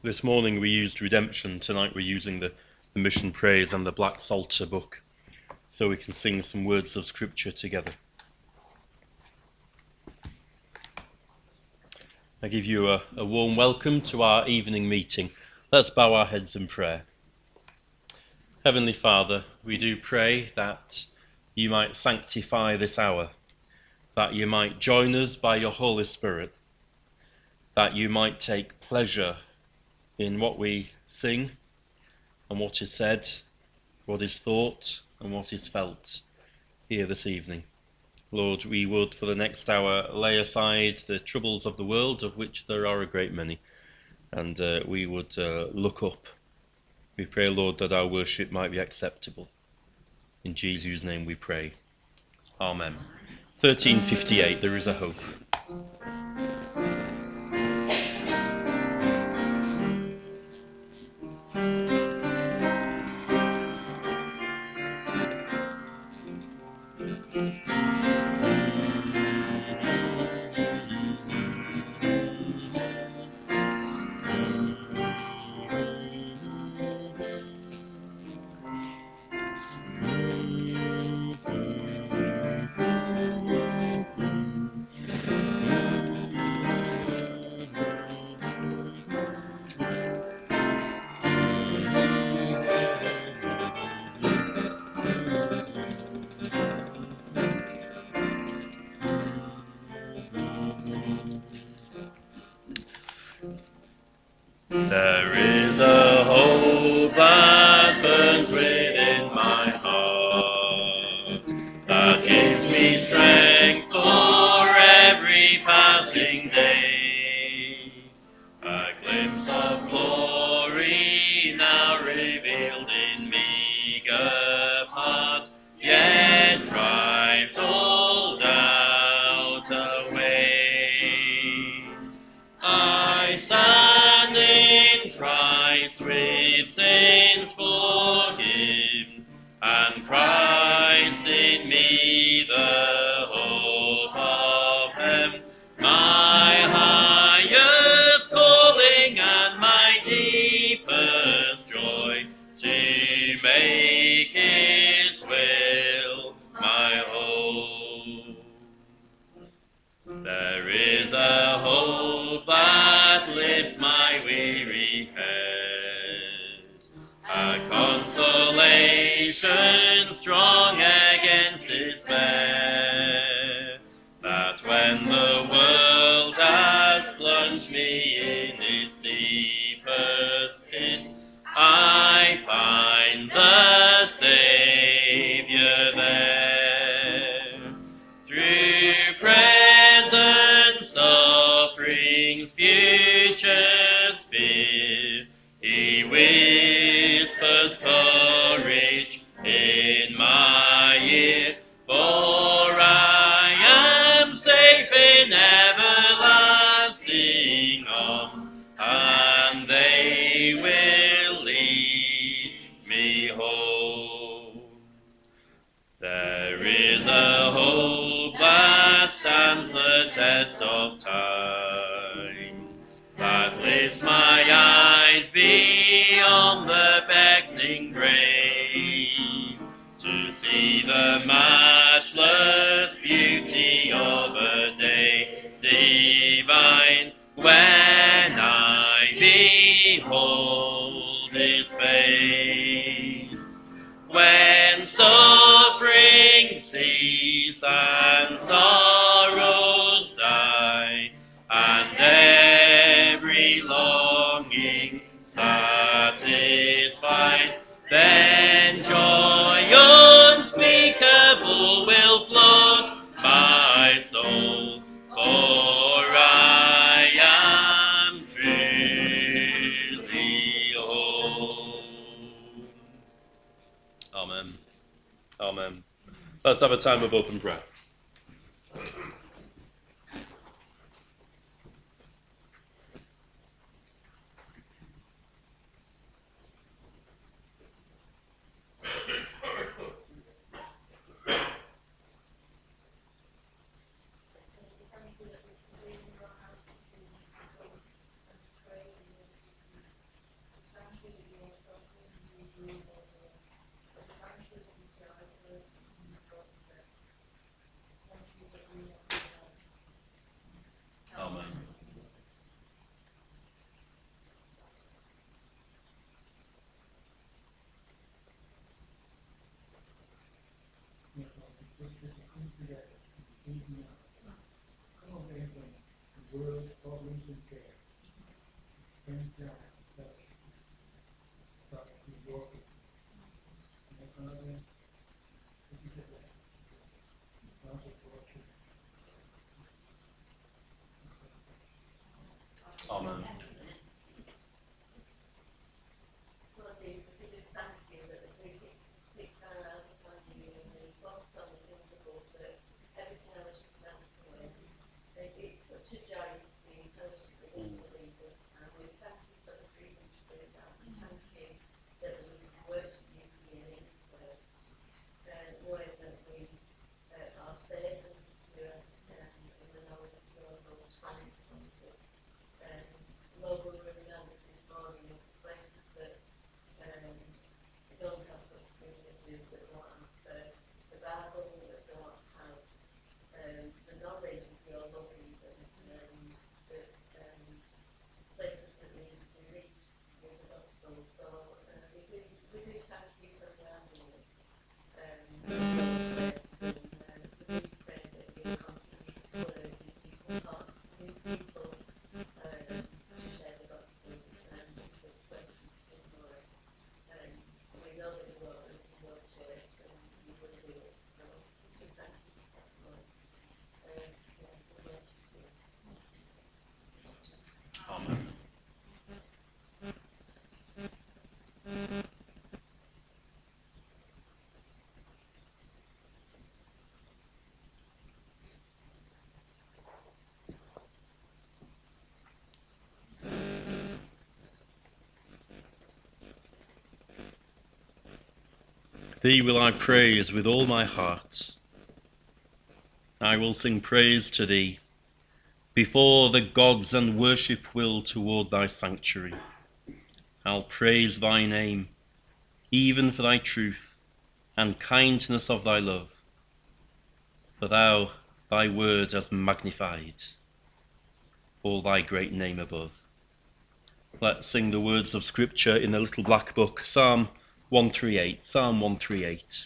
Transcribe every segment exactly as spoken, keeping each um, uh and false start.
This morning we used Redemption, tonight we're using the, the Mission Praise and the Black Psalter book, so we can sing some words of Scripture together. I give you a, a warm welcome to our evening meeting. Let's bow our heads in prayer. Heavenly Father, we do pray that you might sanctify this hour, that you might join us by your Holy Spirit, that you might take pleasure in what we sing and what is said, what is thought and what is felt here this evening. Lord, we would for the next hour lay aside the troubles of the world, of which there are a great many, and uh, we would uh, look up. We pray, Lord, that our worship might be acceptable. In Jesus' name we pray. Amen. thirteen fifty-eight, There is a Hope. There is a hope that burns within my heart, that gives me strength for every passing day. A glimpse of glory now revealed in meager part, yet drives all doubt away. I stand in Christ with sins forgiven, and Christ in me the hope of heaven, my highest calling and my deepest joy, to make his will my hope. There is a hope that lifts my weary head, a consolation strong against despair, that when the world has plunged me in its deepest pit, I find the Saviour there. Through present sufferings, future's fear, he whispers courage in my ear, for I am safe in everlasting arms, and they will lead me home. There is a hope that stands the test of time, that lifts my eyes beyond the beckoning grave, to see the matchless beauty of a day divine, when I behold his face. When suffering cease and sorrows die, and every longing satisfied, then joy unspeakable will flood my soul, for I am truly whole. Amen. Amen. Let's have a time of open prayer. Amen. Amen. Thee will I praise with all my heart. I will sing praise to thee before the gods and worship will toward thy sanctuary. I'll praise thy name, even for thy truth and kindness of thy love, for thou thy word hast magnified all thy great name above. Let's sing the words of Scripture in the little black book, Psalm one thirty-eight. Psalm one thirty-eight.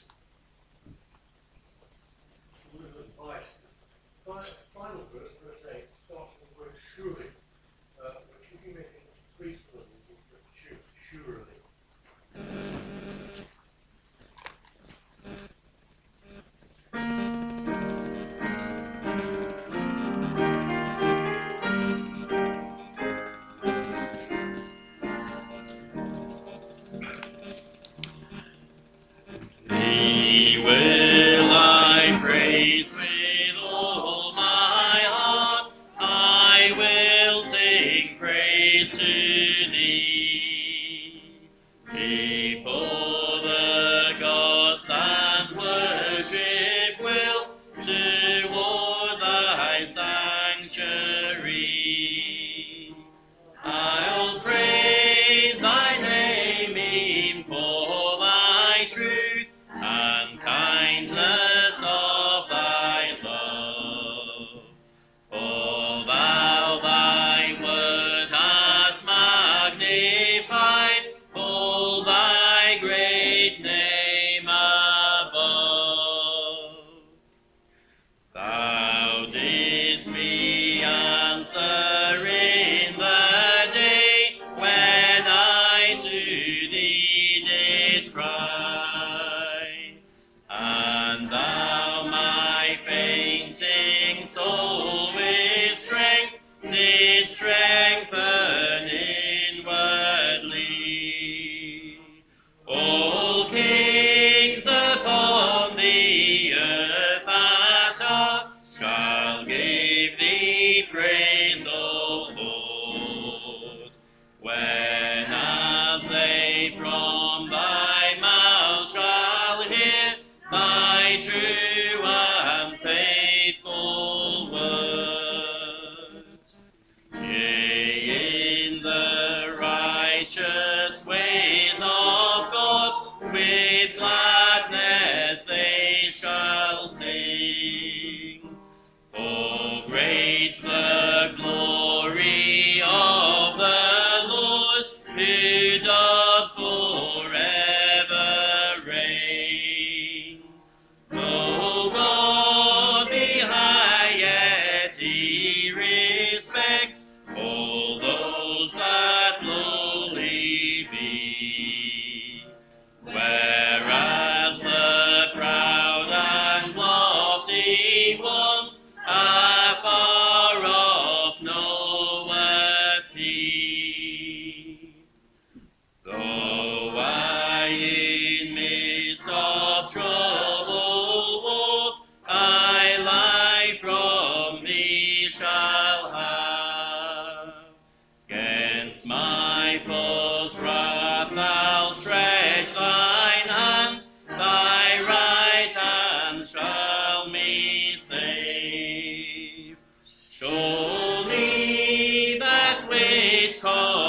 Final verse, verse eight, starts with the word surely, uh, which if you make it priest level, would be surely. Be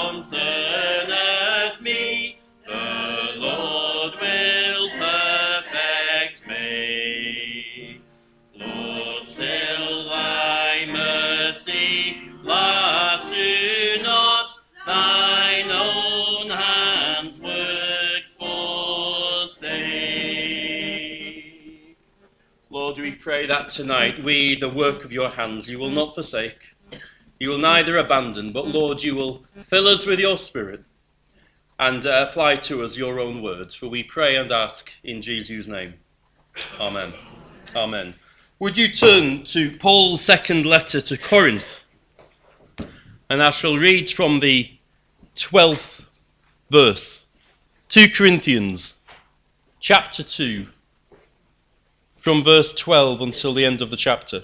concerneth me, the Lord will perfect me. Lord, still thy mercy last, do not thine own hands work forsake. Lord, we pray that tonight we, the work of your hands, you will not forsake. You will neither abandon, but Lord, you will fill us with your Spirit and uh, apply to us your own words. For we pray and ask in Jesus' name. Amen. Amen. Would you turn to Paul's second letter to Corinth? And I shall read from the twelfth verse. Second Corinthians chapter two, from verse twelve until the end of the chapter.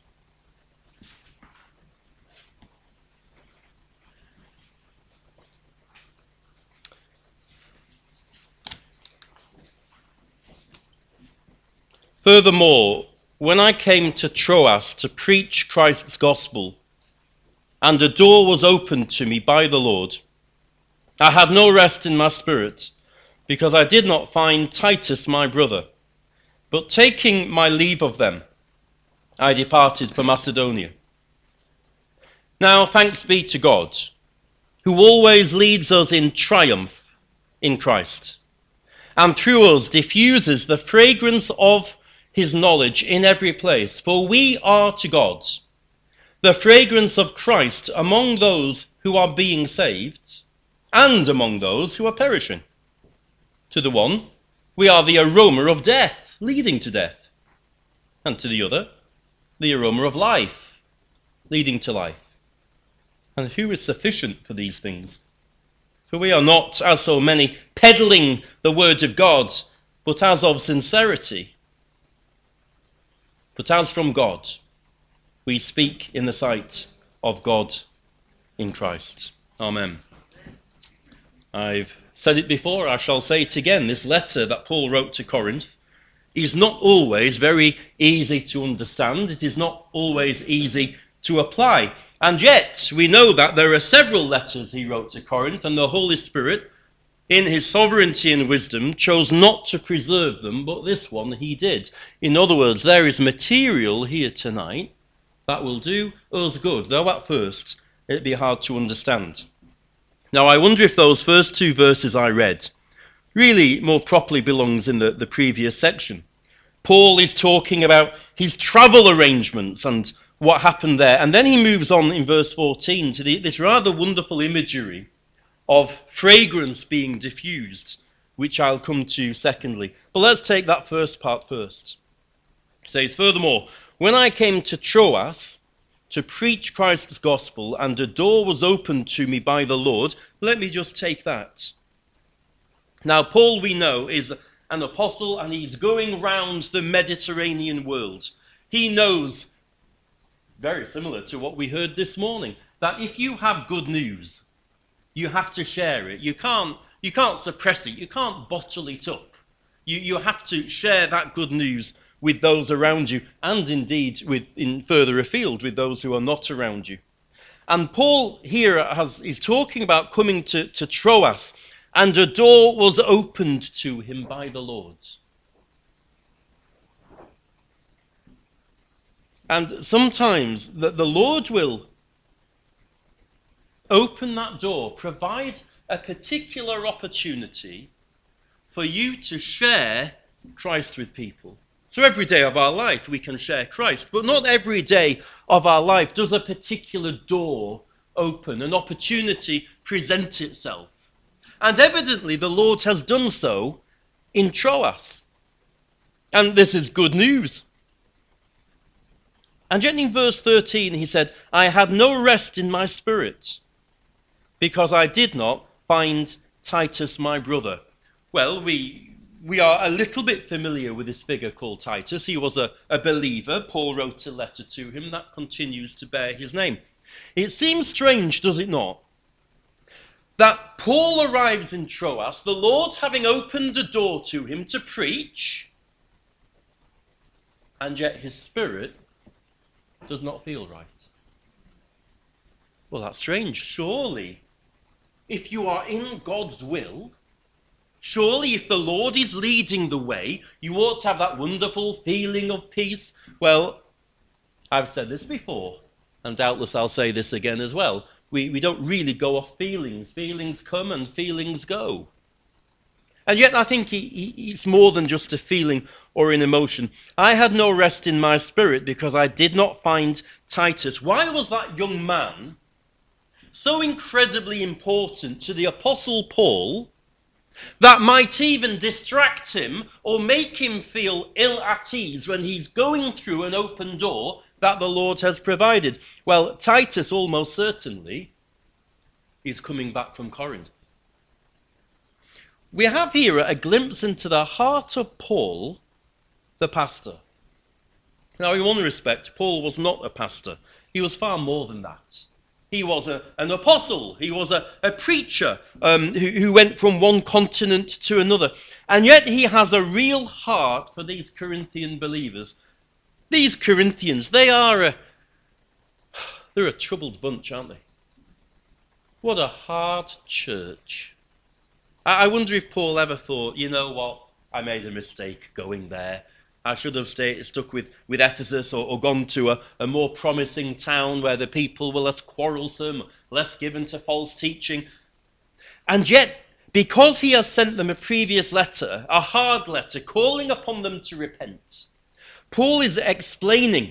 Furthermore, when I came to Troas to preach Christ's gospel, and a door was opened to me by the Lord, I had no rest in my spirit, because I did not find Titus my brother. But taking my leave of them, I departed for Macedonia. Now thanks be to God, who always leads us in triumph in Christ, and through us diffuses the fragrance of his knowledge in every place. For we are to God the fragrance of Christ among those who are being saved and among those who are perishing. To the one, we are the aroma of death, leading to death, and to the other, the aroma of life, leading to life. And who is sufficient for these things? For we are not, as so many, peddling the word of God, but as of sincerity. But as from God, we speak in the sight of God in Christ. Amen. I've said it before, I shall say it again. This letter that Paul wrote to Corinth is not always very easy to understand. It is not always easy to apply. And yet, we know that there are several letters he wrote to Corinth, and the Holy Spirit, in his sovereignty and wisdom, chose not to preserve them, but this one he did. In other words, there is material here tonight that will do us good, though at first it'd be hard to understand. Now, I wonder if those first two verses I read really more properly belongs in the, the previous section. Paul is talking about his travel arrangements and what happened there. And then he moves on in verse fourteen to the, this rather wonderful imagery of fragrance being diffused, which I'll come to secondly. But let's take that first part first. It says, furthermore, when I came to Troas to preach Christ's gospel, and a door was opened to me by the Lord, let me just take that. Now, Paul, we know, is an apostle, and he's going round the Mediterranean world. He knows, very similar to what we heard this morning, that if you have good news, you have to share it. You can't, you can't suppress it. You can't bottle it up. You, you have to share that good news with those around you, and indeed with in further afield with those who are not around you. And Paul here has, is talking about coming to, to Troas, and a door was opened to him by the Lord. And sometimes the, the Lord will open that door, provide a particular opportunity for you to share Christ with people. So every day of our life we can share Christ, but not every day of our life does a particular door open, an opportunity present itself. And evidently the Lord has done so in Troas. And this is good news. And yet in verse thirteen he said, I had no rest in my spirit, because I did not find Titus my brother. Well, we we are a little bit familiar with this figure called Titus. He was a, a believer. Paul wrote a letter to him that continues to bear his name. It seems strange, does it not, that Paul arrives in Troas, the Lord having opened a door to him to preach, and yet his spirit does not feel right. Well, that's strange. Surely if you are in God's will, surely if the Lord is leading the way, you ought to have that wonderful feeling of peace. Well, I've said this before, and doubtless I'll say this again as well. We, we don't really go off feelings. Feelings come and feelings go. And yet I think he, he, it's more than just a feeling or an emotion. I had no rest in my spirit because I did not find Titus. Why was that young man so incredibly important to the Apostle Paul that might even distract him or make him feel ill at ease when he's going through an open door that the Lord has provided? Well, Titus almost certainly is coming back from Corinth. We have here a glimpse into the heart of Paul, the pastor. Now, in one respect, Paul was not a pastor. He was far more than that. He was a, an apostle. He was a, a preacher um, who, who went from one continent to another. And yet he has a real heart for these Corinthian believers. These Corinthians, they are a, they're a troubled bunch, aren't they? What a hard church. I wonder if Paul ever thought, you know what, I made a mistake going there. I should have stayed, stuck with, with Ephesus or, or gone to a, a more promising town where the people were less quarrelsome, less given to false teaching. And yet, because he has sent them a previous letter, a hard letter, calling upon them to repent, Paul is explaining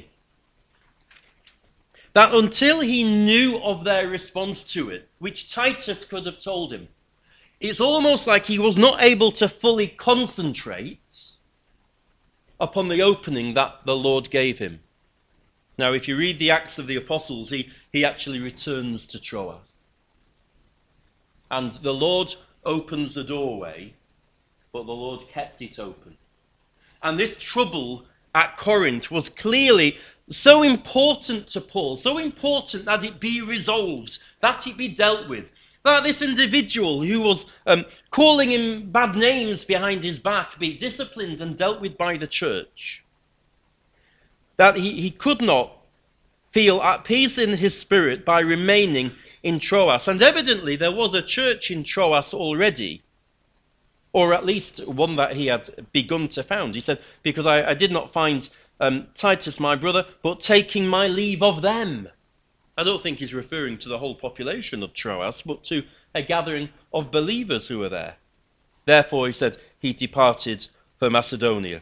that until he knew of their response to it, which Titus could have told him, it's almost like he was not able to fully concentrate upon the opening that the Lord gave him. Now, if you read the Acts of the Apostles, he, he actually returns to Troas. And the Lord opens the doorway, but the Lord kept it open. And this trouble at Corinth was clearly so important to Paul, so important that it be resolved, that it be dealt with. That this individual who was um, calling him bad names behind his back be disciplined and dealt with by the church. That he, he could not feel at peace in his spirit by remaining in Troas. And evidently there was a church in Troas already, or at least one that he had begun to found. He said, because I, I did not find um, Titus my brother, but taking my leave of them. I don't think he's referring to the whole population of Troas, but to a gathering of believers who were there. Therefore, he said, he departed for Macedonia.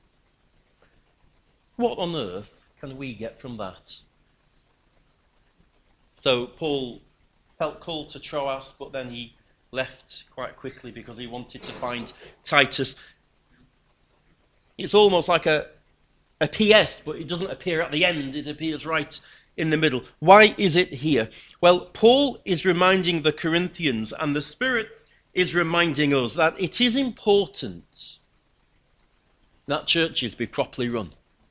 What on earth can we get from that? So Paul felt called to Troas, but then he left quite quickly because he wanted to find Titus. It's almost like a, a P S, but it doesn't appear at the end. It appears right in the middle. Why is it here? Well, Paul is reminding the Corinthians, and the Spirit is reminding us, that it is important that churches be properly run.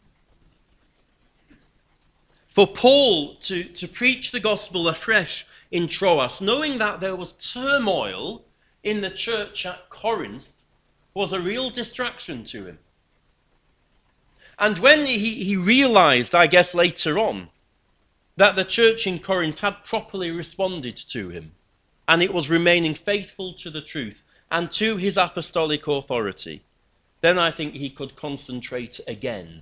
For Paul to, to preach the gospel afresh in Troas, knowing that there was turmoil in the church at Corinth, was a real distraction to him. And when he, he realized, I guess later on, that the church in Corinth had properly responded to him, and it was remaining faithful to the truth and to his apostolic authority, then I think he could concentrate again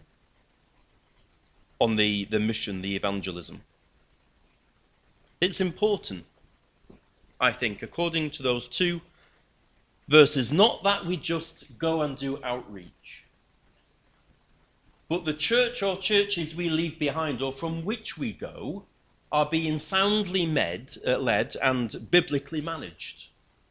on the, the mission, the evangelism. It's important, I think, according to those two verses, not that we just go and do outreach, but the church or churches we leave behind, or from which we go, are being soundly med, uh, led and biblically managed.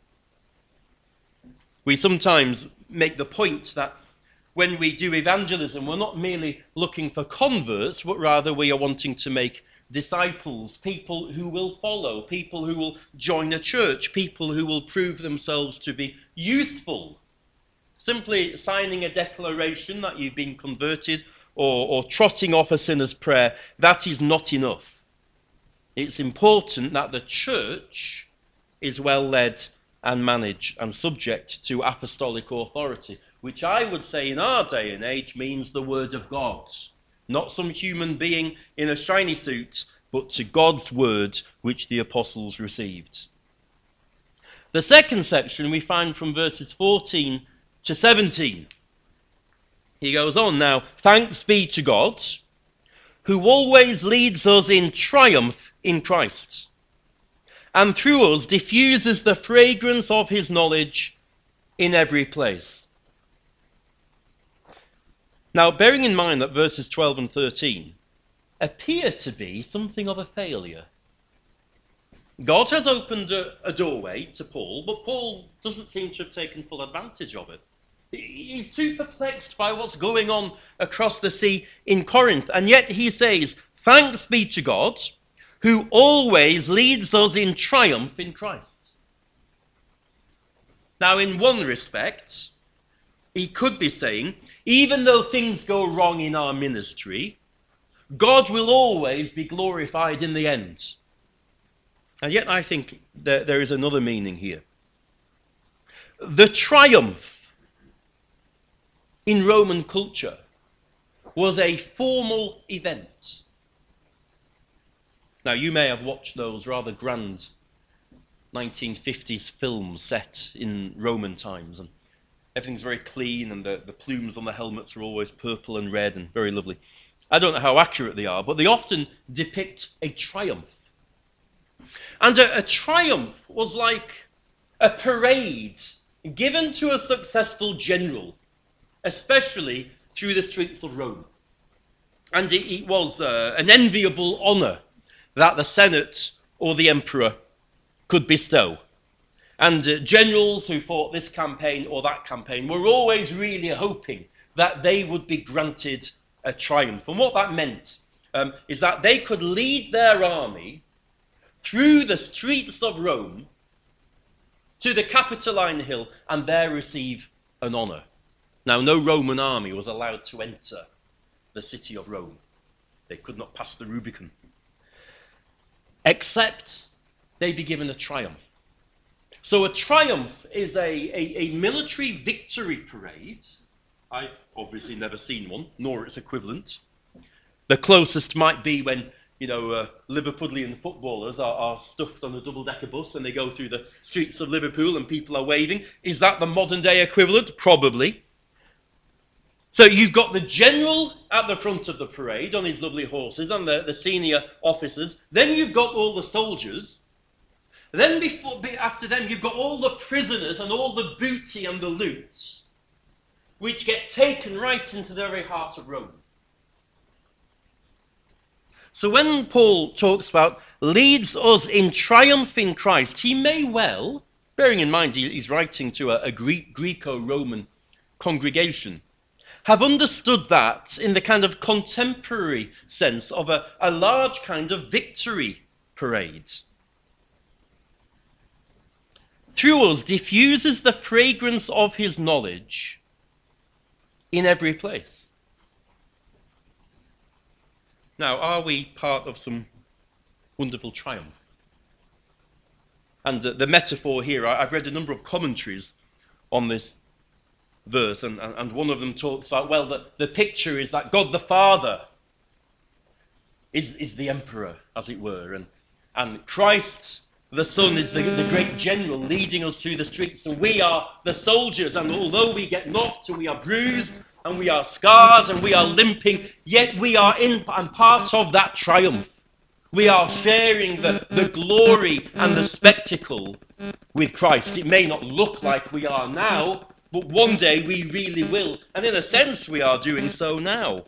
We sometimes make the point that when we do evangelism, we're not merely looking for converts, but rather we are wanting to make disciples, people who will follow, people who will join a church, people who will prove themselves to be useful. Simply signing a declaration that you've been converted or, or trotting off a sinner's prayer, that is not enough. It's important that the church is well led and managed and subject to apostolic authority, which I would say in our day and age means the word of God. Not some human being in a shiny suit, but to God's word which the apostles received. The second section we find from verses fourteen to seventeen. He goes on now, thanks be to God, who always leads us in triumph in Christ, and through us diffuses the fragrance of his knowledge in every place. Now, bearing in mind that verses twelve and thirteen appear to be something of a failure. God has opened a, a doorway to Paul, but Paul doesn't seem to have taken full advantage of it. He's too perplexed by what's going on across the sea in Corinth. And yet he says, thanks be to God, who always leads us in triumph in Christ. Now, in one respect, he could be saying, even though things go wrong in our ministry, God will always be glorified in the end. And yet I think that there is another meaning here. The triumph in Roman culture was a formal event. Now, you may have watched those rather grand nineteen fifties films set in Roman times, and everything's very clean, and the, the plumes on the helmets are always purple and red and very lovely. I don't know how accurate they are, but they often depict a triumph. And a, a triumph was like a parade given to a successful general, especially through the streets of Rome. And it, it was uh, an enviable honour that the Senate or the emperor could bestow. And uh, generals who fought this campaign or that campaign were always really hoping that they would be granted a triumph. And what that meant um, is that they could lead their army through the streets of Rome to the Capitoline Hill and there receive an honour. Now, no Roman army was allowed to enter the city of Rome. They could not pass the Rubicon, except they be given a triumph. So a triumph is a, a, a military victory parade. I've obviously never seen one, nor its equivalent. The closest might be when, you know, uh, Liverpudlian footballers are, are stuffed on a double-decker bus and they go through the streets of Liverpool and people are waving. Is that the modern-day equivalent? Probably. So you've got the general at the front of the parade on his lovely horses and the, the senior officers. Then you've got all the soldiers. Then before, after them, you've got all the prisoners and all the booty and the loot, which get taken right into the very heart of Rome. So when Paul talks about leads us in triumph in Christ, he may well, bearing in mind he's writing to a, a Greek, Greco-Roman congregation, have understood that in the kind of contemporary sense of a, a large kind of victory parade. Through us diffuses the fragrance of his knowledge in every place. Now, are we part of some wonderful triumph? And the, the metaphor here, I, I've read a number of commentaries on this verse, and, and one of them talks about, well, the, the picture is that God the Father is, is the emperor, as it were, and, and Christ the Son is the, the great general leading us through the streets, and we are the soldiers, and although we get knocked and we are bruised and we are scarred and we are limping, yet we are in and part of that triumph. We are sharing the, the glory and the spectacle with Christ. It may not look like we are now, but one day we really will. And in a sense, we are doing so now.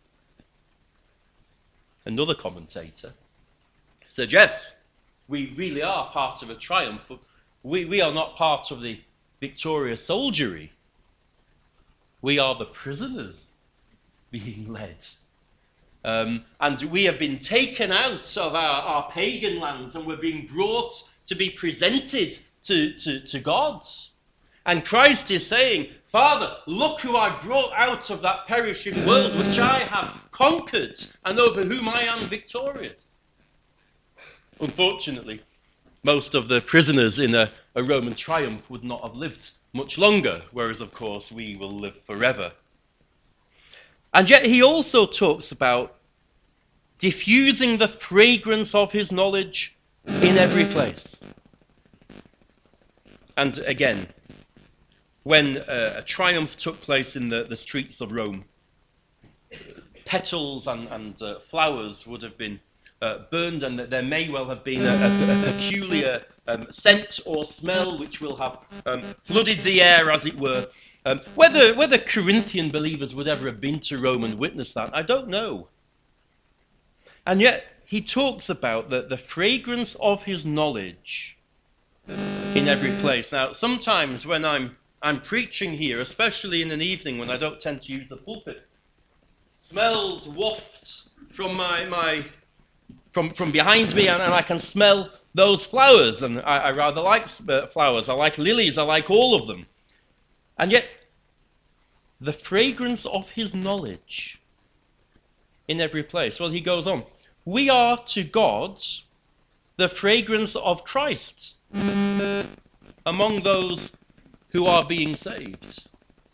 Another commentator said, yes, we really are part of a triumph. We, we are not part of the victorious soldiery. We are the prisoners being led. Um, and we have been taken out of our, our pagan lands and we're being brought to be presented to, to, to God. And Christ is saying, Father, look who I brought out of that perishing world which I have conquered and over whom I am victorious. Unfortunately, most of the prisoners in a, a Roman triumph would not have lived much longer, whereas, of course, we will live forever. And yet he also talks about diffusing the fragrance of his knowledge in every place. And again, when uh, a triumph took place in the, the streets of Rome, petals and, and uh, flowers would have been uh, burned, and there may well have been a, a, a peculiar um, scent or smell which will have um, flooded the air, as it were. Um, whether, whether Corinthian believers would ever have been to Rome and witnessed that, I don't know. And yet, he talks about the, the fragrance of his knowledge in every place. Now, sometimes when I'm, I'm preaching here, especially in an evening when I don't tend to use the pulpit, smells wafts from my, my from, from behind me, and, and I can smell those flowers. And I, I rather like uh, flowers. I like lilies. I like all of them. And yet, the fragrance of his knowledge in every place. Well, he goes on. We are to God the fragrance of Christ among those who are being saved.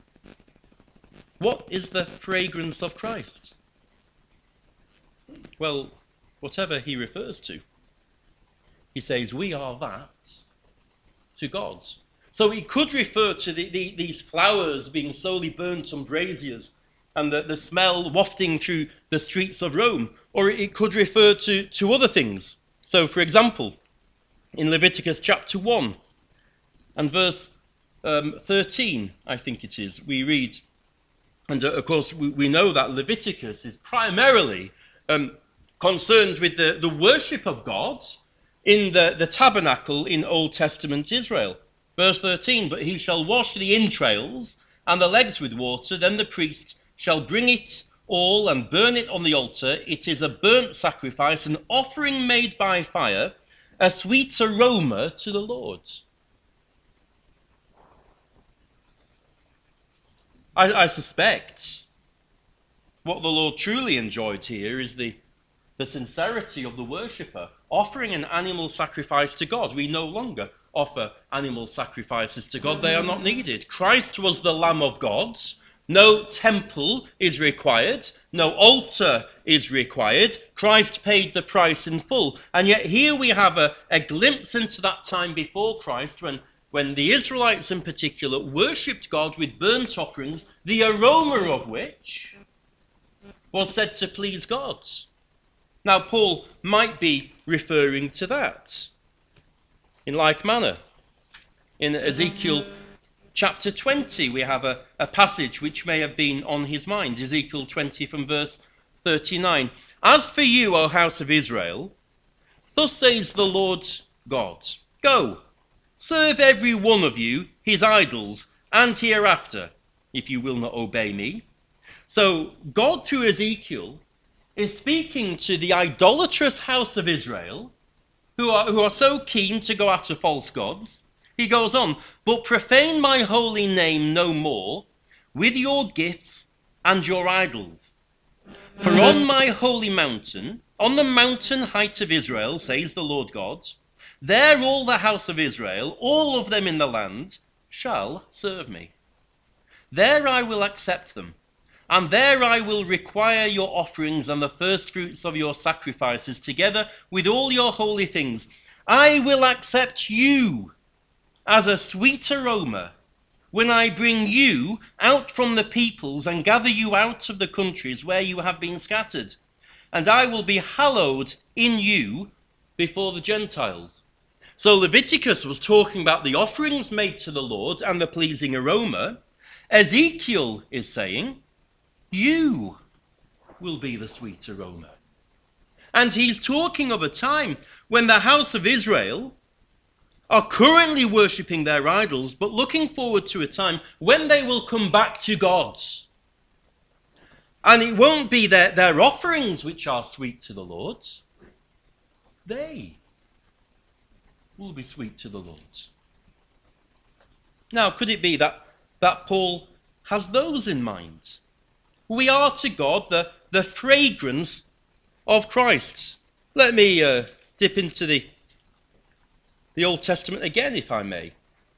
What is the fragrance of Christ? Well, whatever he refers to. He says, we are that to God. So it could refer to the, the, these flowers being slowly burnt on braziers and the, the smell wafting through the streets of Rome. Or it could refer to, to other things. So, for example, in Leviticus chapter one and verse um, thirteen, I think it is, we read, and uh, of course we, we know that Leviticus is primarily um, concerned with the, the worship of God in the, the tabernacle in Old Testament Israel. Verse thirteen, but he shall wash the entrails and the legs with water, then the priest shall bring it all and burn it on the altar. It is a burnt sacrifice, an offering made by fire, a sweet aroma to the Lord. I, I suspect what the Lord truly enjoyed here is the, the sincerity of the worshipper offering an animal sacrifice to God. We no longer offer animal sacrifices to God. They are not needed. Christ was the Lamb of God. No temple is required. No altar is required. Christ paid the price in full. And yet here we have a, a glimpse into that time before Christ when, when the Israelites in particular worshipped God with burnt offerings, the aroma of which was said to please God. Now Paul might be referring to that in like manner. In Ezekiel chapter twenty, we have a, a passage which may have been on his mind. Ezekiel twenty from verse thirty-nine. As for you, O house of Israel, thus says the Lord God, go, serve every one of you his idols, and hereafter, if you will not obey me. So God, through Ezekiel, is speaking to the idolatrous house of Israel, who are, who are so keen to go after false gods. He goes on, but profane my holy name no more with your gifts and your idols. For on my holy mountain, on the mountain height of Israel, says the Lord God, there all the house of Israel, all of them in the land, shall serve me. There I will accept them, and there I will require your offerings and the first fruits of your sacrifices, together with all your holy things. I will accept you as a sweet aroma when I bring you out from the peoples and gather you out of the countries where you have been scattered. And I will be hallowed in you before the Gentiles. So Leviticus was talking about the offerings made to the Lord and the pleasing aroma. Ezekiel is saying, you will be the sweet aroma. And he's talking of a time when the house of Israel are currently worshipping their idols, but looking forward to a time when they will come back to God. And it won't be their, their offerings which are sweet to the Lord. They will be sweet to the Lord. Now, could it be that, that Paul has those in mind? We are to God the, the fragrance of Christ. Let me uh, dip into the The Old Testament again, if I may.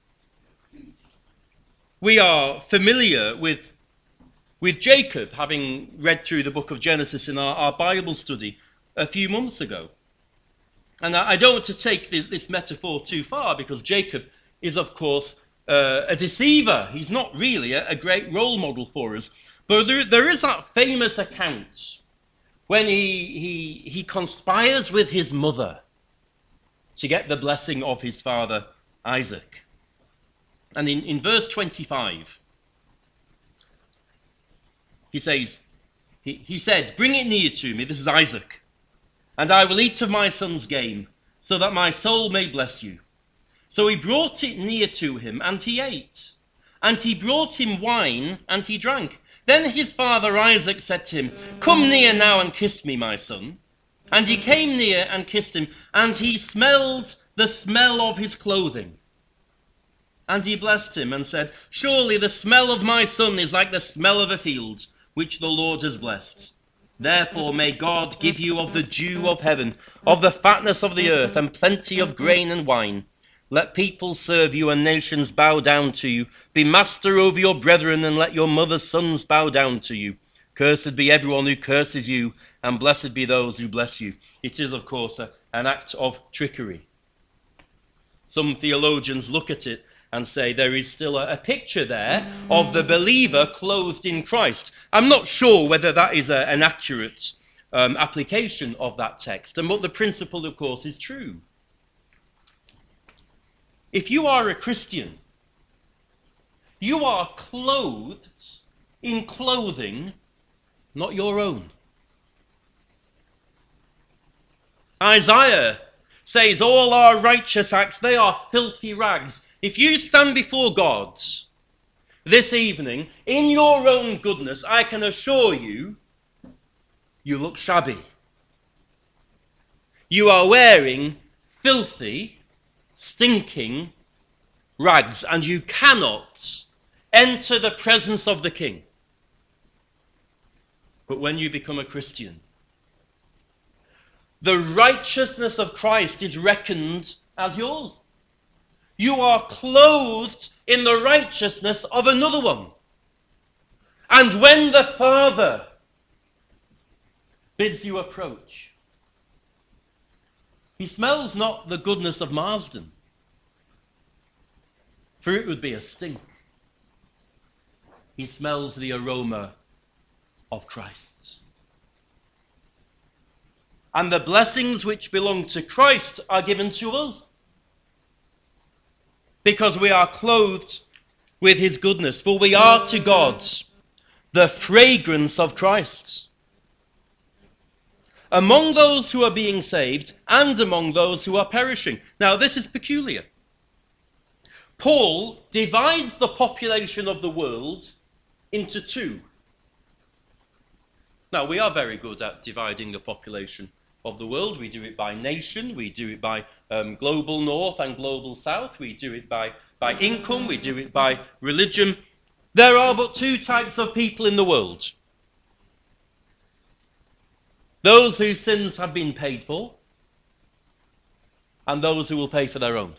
We are familiar with, with Jacob, having read through the book of Genesis in our, our Bible study a few months ago. And I, I don't want to take this, this metaphor too far, because Jacob is, of course, uh, a deceiver. He's not really a, a great role model for us. But there, there is that famous account when he, he, he conspires with his mother to get the blessing of his father Isaac. And in, in verse twenty-five, he says, he, he said, "Bring it near to me," this is Isaac, "and I will eat of my son's game, so that my soul may bless you." So he brought it near to him, and he ate. And he brought him wine, and he drank. Then his father Isaac said to him, "Come near now and kiss me, my son." And he came near and kissed him, and he smelled the smell of his clothing. And he blessed him and said, "Surely the smell of my son is like the smell of a field, which the Lord has blessed. Therefore may God give you of the dew of heaven, of the fatness of the earth, and plenty of grain and wine. Let people serve you and nations bow down to you. Be master over your brethren, and let your mother's sons bow down to you. Cursed be everyone who curses you, and blessed be those who bless you." It is, of course, a, an act of trickery. Some theologians look at it and say there is still a, a picture there of the believer clothed in Christ. I'm not sure whether that is a, an accurate um, application of that text, and but the principle, of course, is true. If you are a Christian, you are clothed in clothing not your own. Isaiah says all our righteous acts, they are filthy rags. If you stand before God this evening in your own goodness, I can assure you, you look shabby. You are wearing filthy, stinking rags, and you cannot enter the presence of the King. But when you become a Christian, the righteousness of Christ is reckoned as yours. You are clothed in the righteousness of another one. And when the Father bids you approach, he smells not the goodness of Marsden, for it would be a stink. He smells the aroma of Christ. And the blessings which belong to Christ are given to us, because we are clothed with his goodness. For we are to God the fragrance of Christ, among those who are being saved and among those who are perishing. Now, this is peculiar. Paul divides the population of the world into two. Now, we are very good at dividing the population of the world. We do it by nation, we do it by um, global north and global south, we do it by, by income, we do it by religion. There are but two types of people in the world. Those whose sins have been paid for, and those who will pay for their own.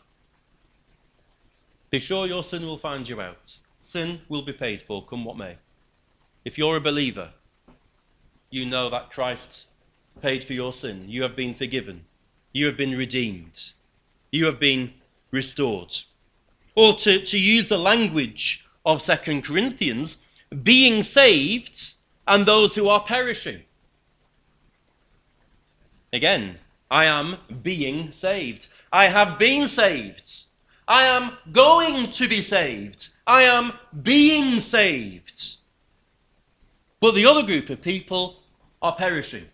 Be sure your sin will find you out. Sin will be paid for, come what may. If you're a believer, you know that Christ paid for your sin. You have been forgiven. You have been redeemed. You have been restored. Or to, to use the language of Second Corinthians, being saved and those who are perishing. Again, I am being saved. I have been saved. I am going to be saved. I am being saved. But the other group of people are perishing.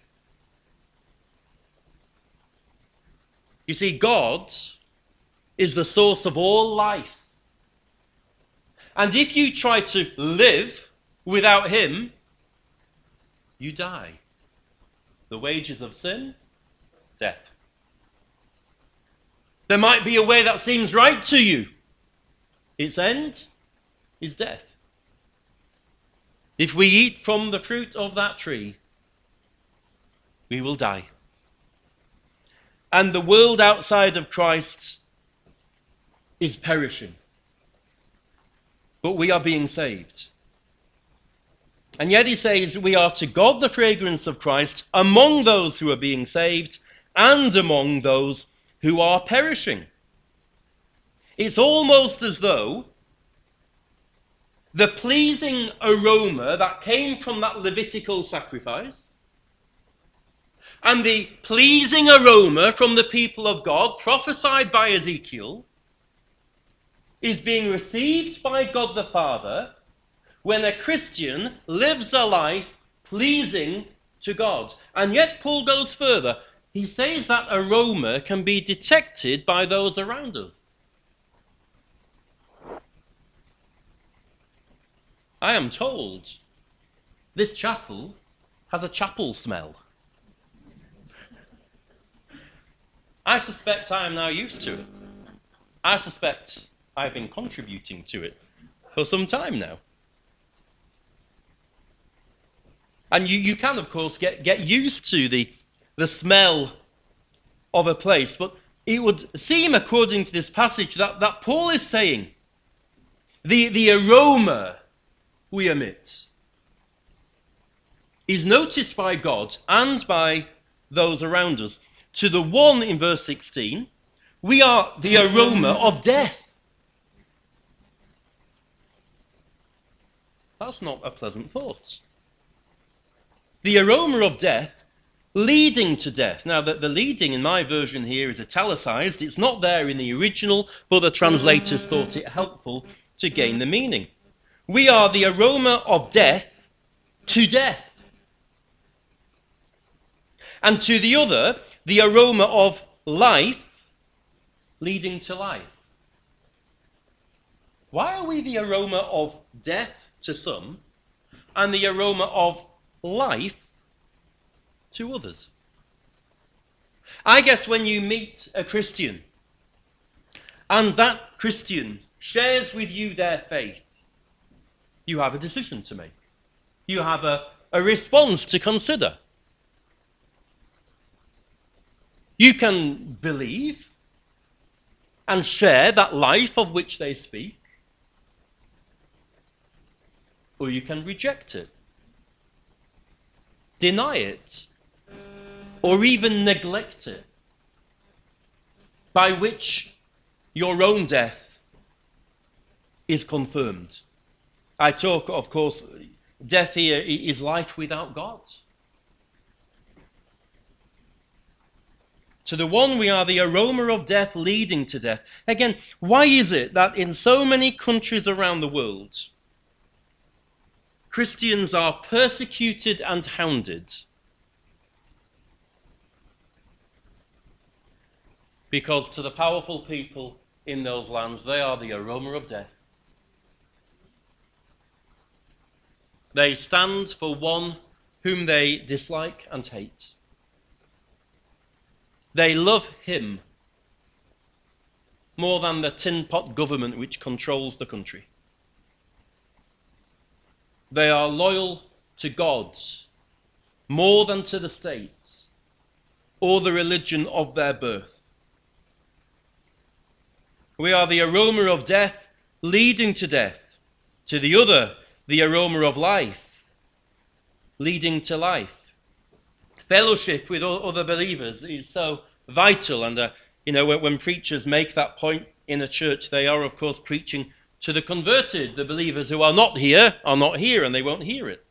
You see, God is the source of all life. And if you try to live without him, you die. The wages of sin, death. There might be a way that seems right to you. Its end is death. If we eat from the fruit of that tree, we will die. And the world outside of Christ is perishing. But we are being saved. And yet he says we are to God the fragrance of Christ among those who are being saved and among those who are perishing. It's almost as though the pleasing aroma that came from that Levitical sacrifice and the pleasing aroma from the people of God, prophesied by Ezekiel, is being received by God the Father when a Christian lives a life pleasing to God. And yet Paul goes further. He says that aroma can be detected by those around us. I am told this chapel has a chapel smell. I suspect I am now used to it. I suspect I've been contributing to it for some time now. And you, you can, of course, get, get used to the, the smell of a place. But it would seem, according to this passage, that, that Paul is saying the, the aroma we emit is noticed by God and by those around us. To the one in verse sixteen, we are the aroma of death. That's not a pleasant thought. The aroma of death leading to death. Now, the, the leading in my version here is italicized. It's not there in the original, but the translators thought it helpful to gain the meaning. We are the aroma of death to death. And to the other, the aroma of life leading to life. Why are we the aroma of death to some and the aroma of life to others? I guess when you meet a Christian and that Christian shares with you their faith, you have a decision to make. You have a, a response to consider. You can believe and share that life of which they speak, or you can reject it, deny it, or even neglect it, by which your own death is confirmed. I talk, of course, death here is life without God. To the one, we are the aroma of death leading to death. Again, why is it that in so many countries around the world, Christians are persecuted and hounded? Because to the powerful people in those lands, they are the aroma of death. They stand for one whom they dislike and hate. They love him more than the tin pot government which controls the country. They are loyal to God more than to the state or the religion of their birth. We are the aroma of death leading to death. To the other, the aroma of life leading to life. Fellowship with other believers is so vital, and uh, you know, when, when preachers make that point in a church, they are, of course, preaching to the converted. The believers who are not here are not here, and they won't hear it.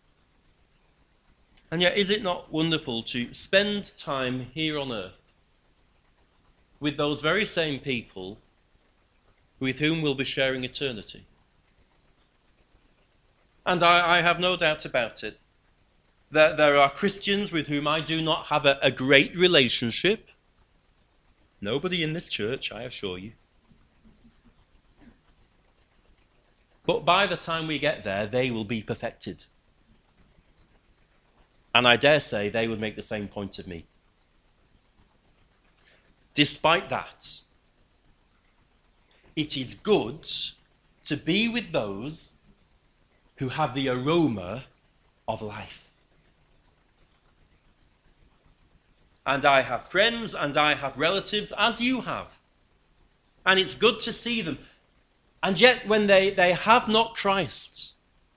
And yet, is it not wonderful to spend time here on earth with those very same people with whom we'll be sharing eternity? And I, I have no doubt about it. There, there are Christians with whom I do not have a, a great relationship. Nobody in this church, I assure you. But by the time we get there, they will be perfected. And I dare say they would make the same point of me. Despite that, it is good to be with those who have the aroma of life. And I have friends and I have relatives, as you have. And it's good to see them. And yet, when they, they have not Christ,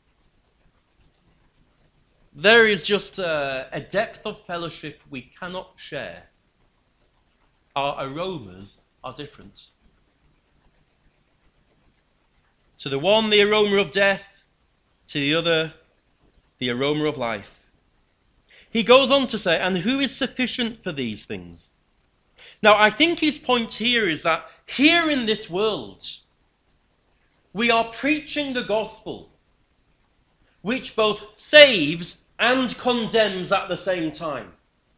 there is just a, a depth of fellowship we cannot share. Our aromas are different. To the one, the aroma of death. To the other, the aroma of life. He goes on to say, and who is sufficient for these things? Now, I think his point here is that here in this world, we are preaching the gospel, which both saves and condemns at the same time.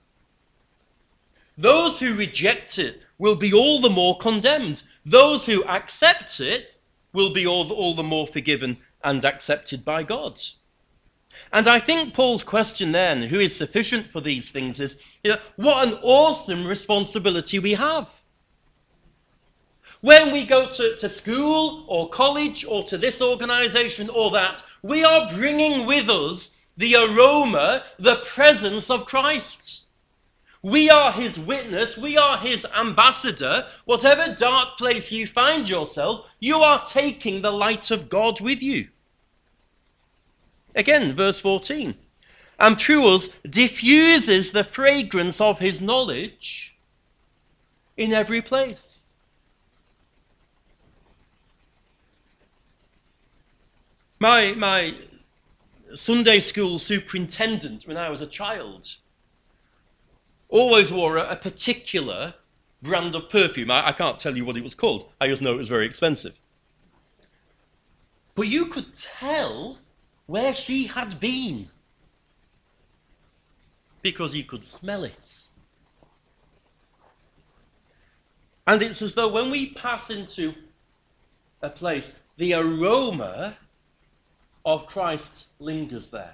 Those who reject it will be all the more condemned. Those who accept it will be all, all the more forgiven and accepted by God. And I think Paul's question then, who is sufficient for these things, is, you know, what an awesome responsibility we have. When we go to, to school or college or to this organization or that, we are bringing with us the aroma, the presence of Christ. We are his witness, we are his ambassador. Whatever dark place you find yourself, you are taking the light of God with you. Again, verse fourteen. And through us diffuses the fragrance of his knowledge in every place. My, my Sunday school superintendent, when I was a child, always wore a, a particular brand of perfume. I, I can't tell you what it was called. I just know it was very expensive. But you could tell where she had been because you could smell it. And it's as though when we pass into a place, the aroma of Christ lingers there.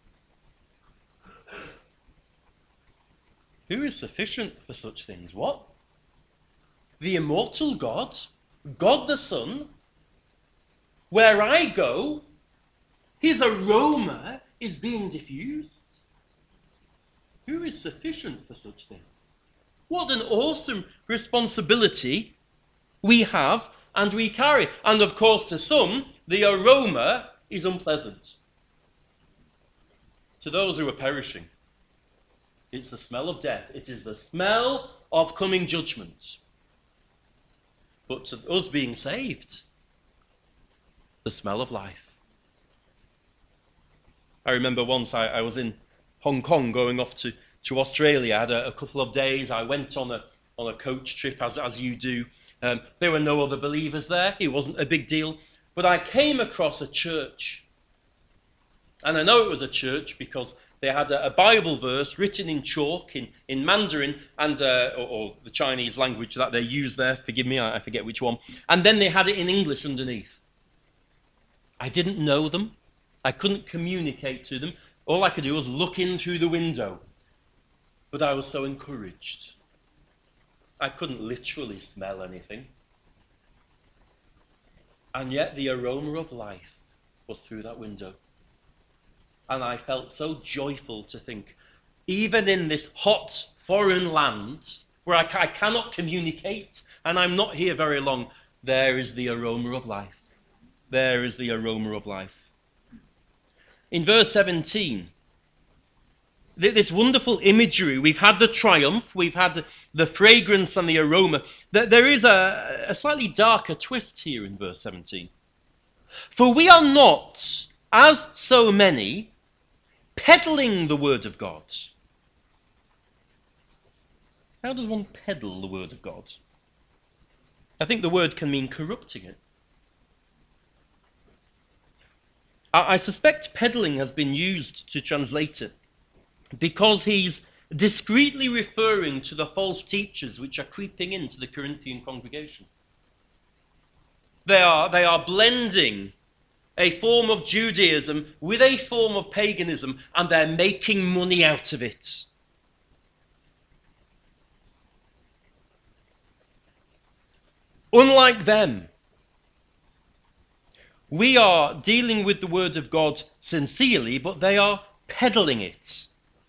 Who is sufficient for such things? What? The immortal God, God the Son. Where I go, his aroma is being diffused. Who is sufficient for such things? What an awesome responsibility we have and we carry. And of course, to some, the aroma is unpleasant. To those who are perishing, it's the smell of death. It is the smell of coming judgment. But to us being saved, the smell of life. I remember once I, I was in Hong Kong going off to, to Australia. I had a, a couple of days. I went on a, on a coach trip, as, as you do. Um, there were no other believers there. It wasn't a big deal. But I came across a church. And I know it was a church because they had a, a Bible verse written in chalk, in, in Mandarin, and uh, or, or the Chinese language that they use there. Forgive me, I, I forget which one. And then they had it in English underneath. I didn't know them. I couldn't communicate to them. All I could do was look in through the window. But I was so encouraged. I couldn't literally smell anything. And yet the aroma of life was through that window. And I felt so joyful to think, even in this hot foreign land, where I, ca- I cannot communicate, and I'm not here very long, there is the aroma of life. There is the aroma of life. In verse seventeen, this wonderful imagery, we've had the triumph, we've had the fragrance and the aroma. There is a, a slightly darker twist here in verse seventeen. For we are not, as so many, peddling the word of God. How does one peddle the word of God? I think the word can mean corrupting it. I suspect peddling has been used to translate it because he's discreetly referring to the false teachers which are creeping into the Corinthian congregation. They are, they are blending a form of Judaism with a form of paganism, and they're making money out of it. Unlike them, we are dealing with the word of God sincerely, but they are peddling it.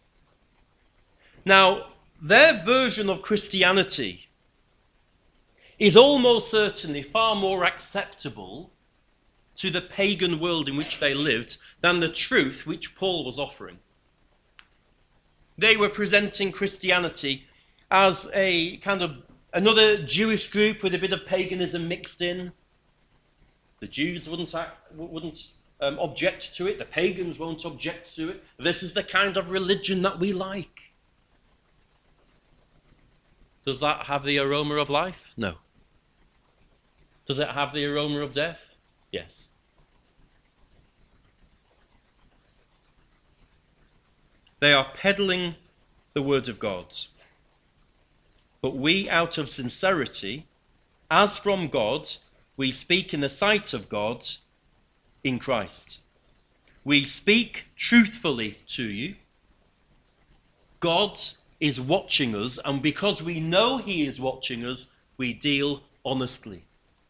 Now, their version of Christianity is almost certainly far more acceptable to the pagan world in which they lived than the truth which Paul was offering. They were presenting Christianity as a kind of another Jewish group with a bit of paganism mixed in. The Jews wouldn't act, wouldn't um, object to it. The pagans won't object to it. This is the kind of religion that we like. Does that have the aroma of life? No. Does it have the aroma of death? Yes. They are peddling the word of God. But we, out of sincerity, as from God, we speak in the sight of God in Christ. We speak truthfully to you. God is watching us, and because we know he is watching us, we deal honestly.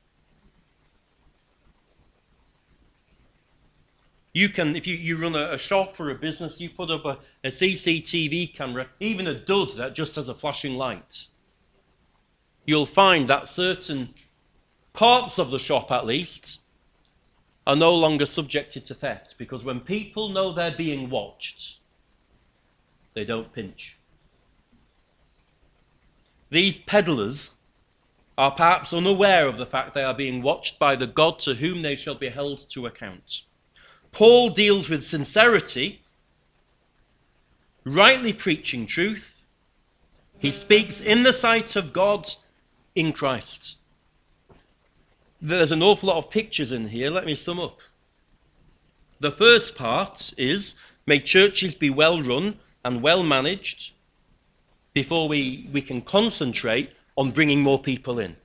You can, if you, you run a, a shop or a business, you put up a, a C C T V camera, even a dud that just has a flashing light. You'll find that certain parts of the shop, at least, are no longer subjected to theft, because when people know they're being watched, they don't pinch. These peddlers are perhaps unaware of the fact they are being watched by the God to whom they shall be held to account. Paul deals with sincerity, rightly preaching truth. He speaks in the sight of God in Christ. There's an awful lot of pictures in here. Let me sum up. The first part is, may churches be well run and well managed before we, we can concentrate on bringing more people in.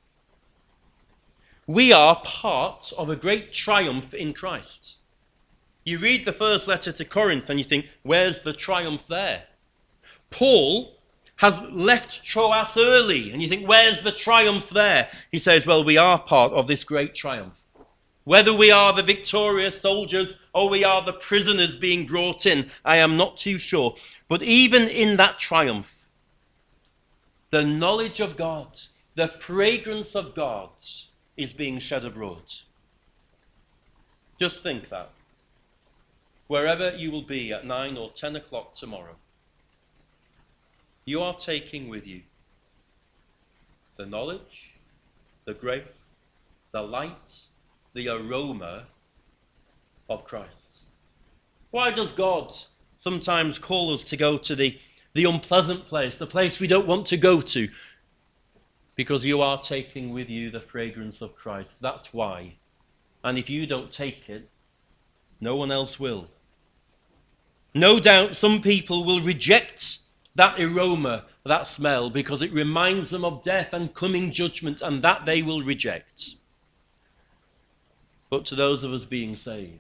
We are part of a great triumph in Christ. You read the first letter to Corinth and you think, where's the triumph there? Paul has left Troas early, and you think, where's the triumph there? He says, well, we are part of this great triumph. Whether we are the victorious soldiers or we are the prisoners being brought in, I am not too sure. But even in that triumph, the knowledge of God, the fragrance of God is being shed abroad. Just think that. Wherever you will be at nine or ten o'clock tomorrow, you are taking with you the knowledge, the grace, the light, the aroma of Christ. Why does God sometimes call us to go to the, the unpleasant place, the place we don't want to go to? Because you are taking with you the fragrance of Christ. That's why. And if you don't take it, no one else will. No doubt some people will reject that aroma, that smell, because it reminds them of death and coming judgment, and that they will reject. But to those of us being saved,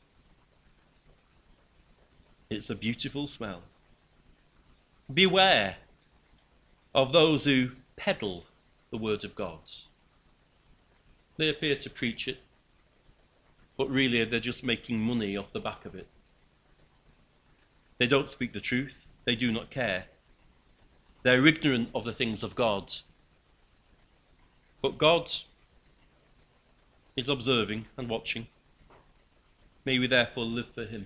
it's a beautiful smell. Beware of those who peddle the word of God. They appear to preach it, but really they're just making money off the back of it. They don't speak the truth. They do not care. They're ignorant of the things of God. But God is observing and watching. May we therefore live for him.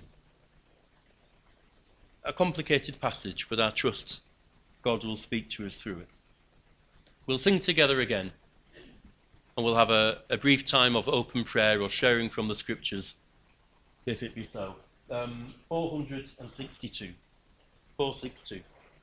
A complicated passage, but I trust God will speak to us through it. We'll sing together again, and we'll have a, a brief time of open prayer or sharing from the scriptures, if it be so. Um, four hundred sixty-two. four sixty-two.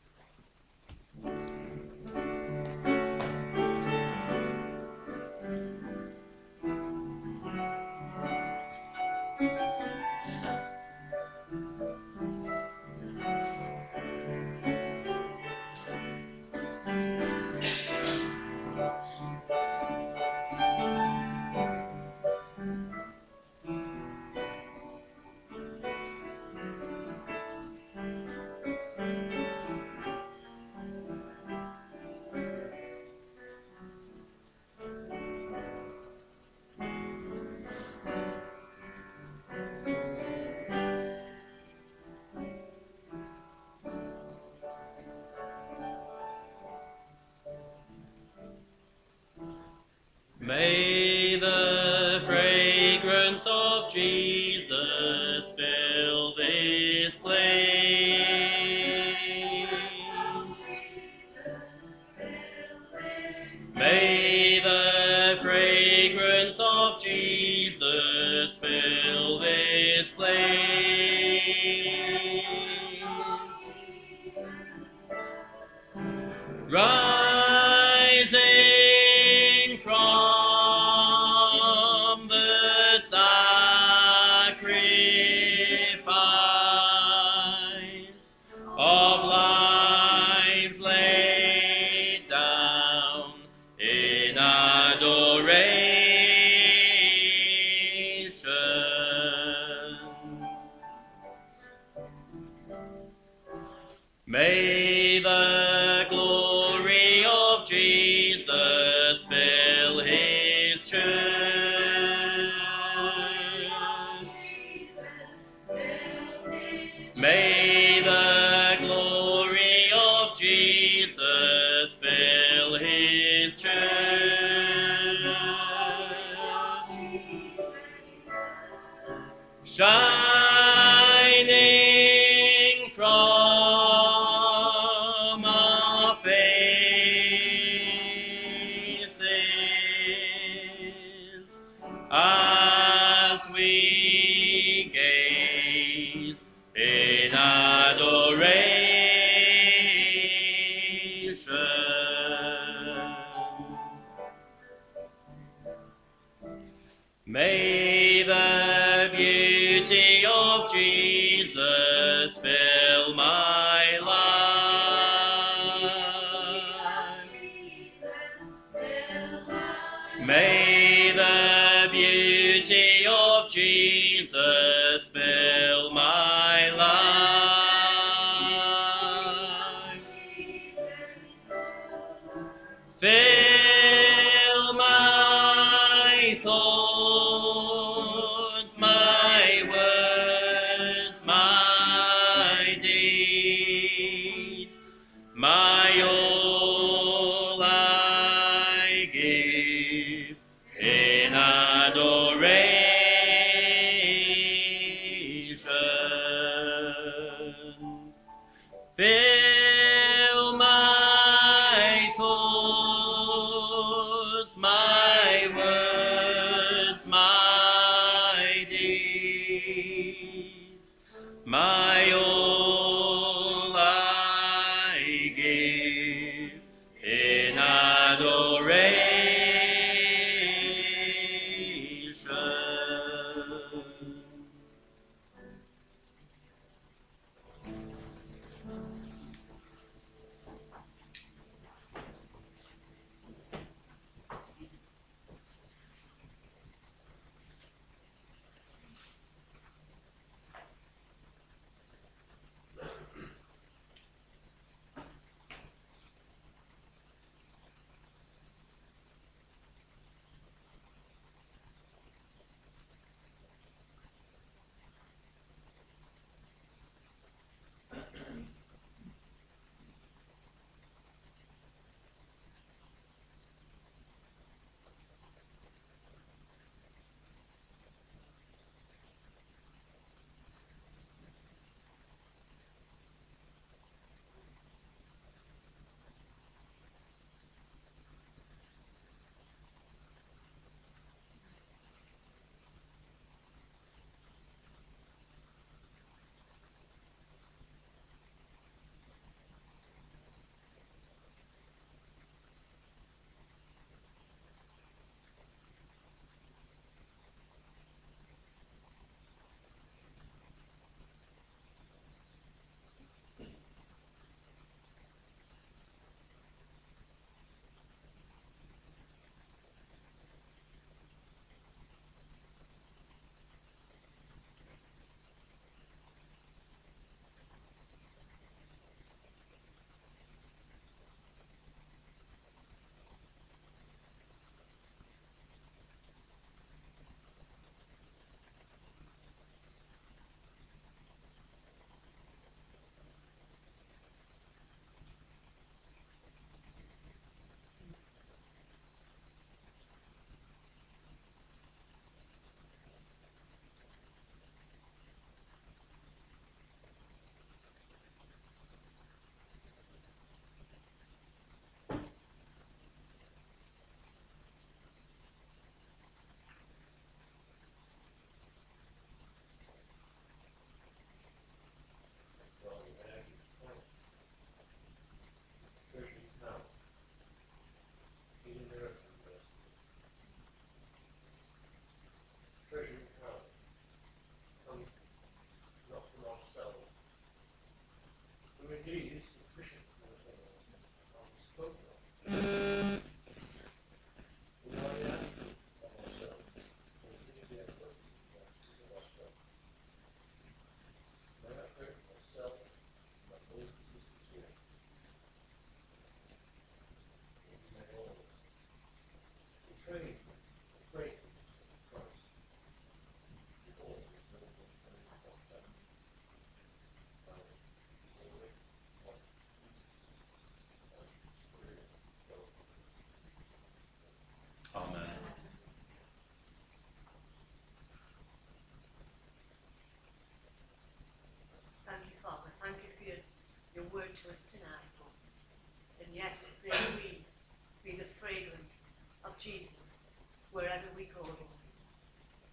May the fragrance of Jesus fill this place. May the fragrance of Jesus May the glory of Jesus fill his church. May the glory of Jesus fill his church. Shining from our faces as we gaze in adoration. May the beauty of Jesus fill my life. May the beauty of Jesus fill my life. Fill my thoughts, my words, my deeds, my all I give in adoration. Fill my thoughts, my words, my deeds, my all I give in adoration.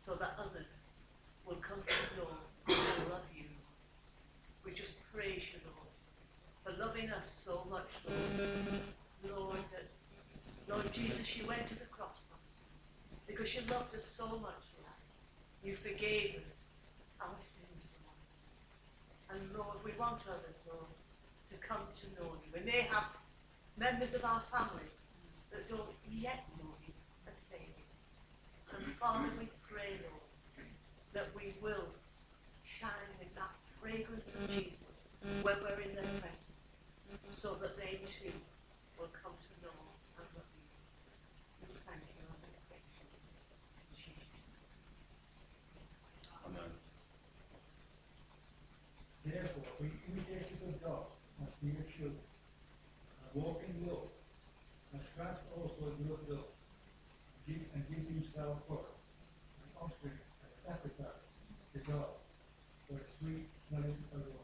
so that others will come to know and love you. We just praise you, Lord, for loving us so much, Lord. Lord, that, Lord Jesus, you went to the cross for us because you loved us so much, Lord. You forgave us our sins, Lord. And Lord, we want others, Lord, to come to know you. We may have members of our families that don't yet know you as Saviour. And Father, we pray, Lord, that we will shine with that fragrance of Jesus when we're in their presence, so that they too will come to know and love you. We thank you, Lord. In Jesus' name. Amen. Therefore, we imitators of God as dear children, and walk in love, as Christ also loved us, give, and give himself for us, an offering and sacrifice to God for a sweet smelling aroma.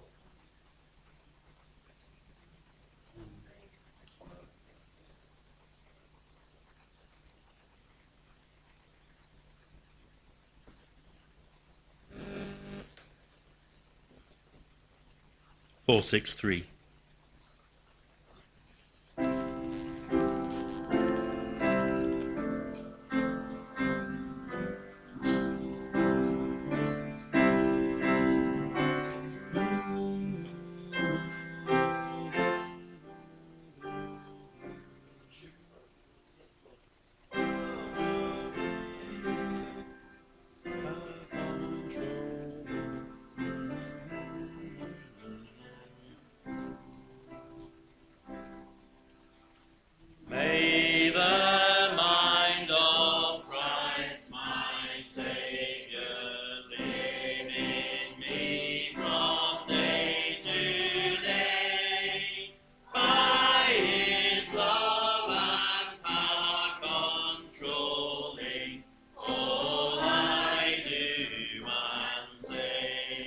four six three. May the mind of Christ, my Saviour, live in me from day to day. By his love and power controlling all I do and say.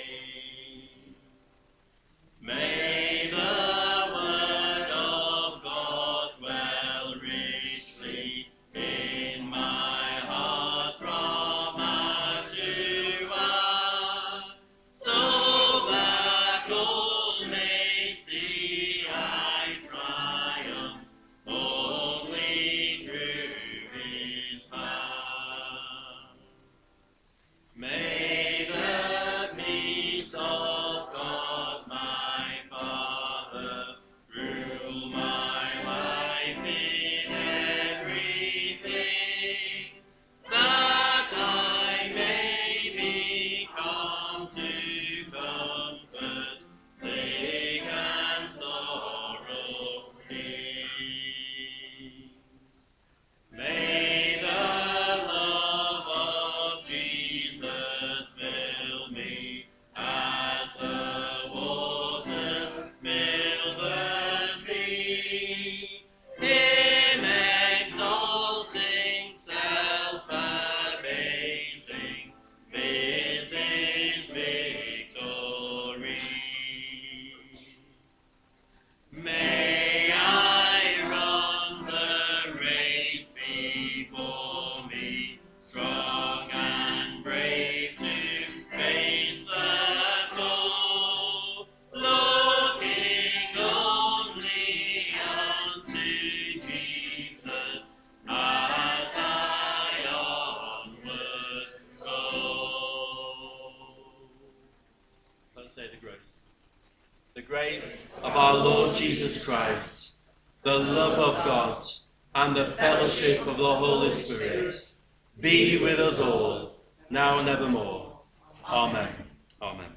May the word of God dwell richly in my heart from hour to hour, so that all may see I triumph only through his power. May the peace of God, my Father, rule my life in everything, that I may become to comfort sick and sorrow free. May the love of Jesus fill me as the waters fill the sea. Him exalting, self-abasing, this is victory. May I run the race before me, strong and brave to face the foe, looking only unto Jesus as I onward go. Let's say the grace. The grace of our Lord Jesus Christ, the love of God, and the fellowship of the Holy Spirit be with us all, now and evermore. Amen. Amen.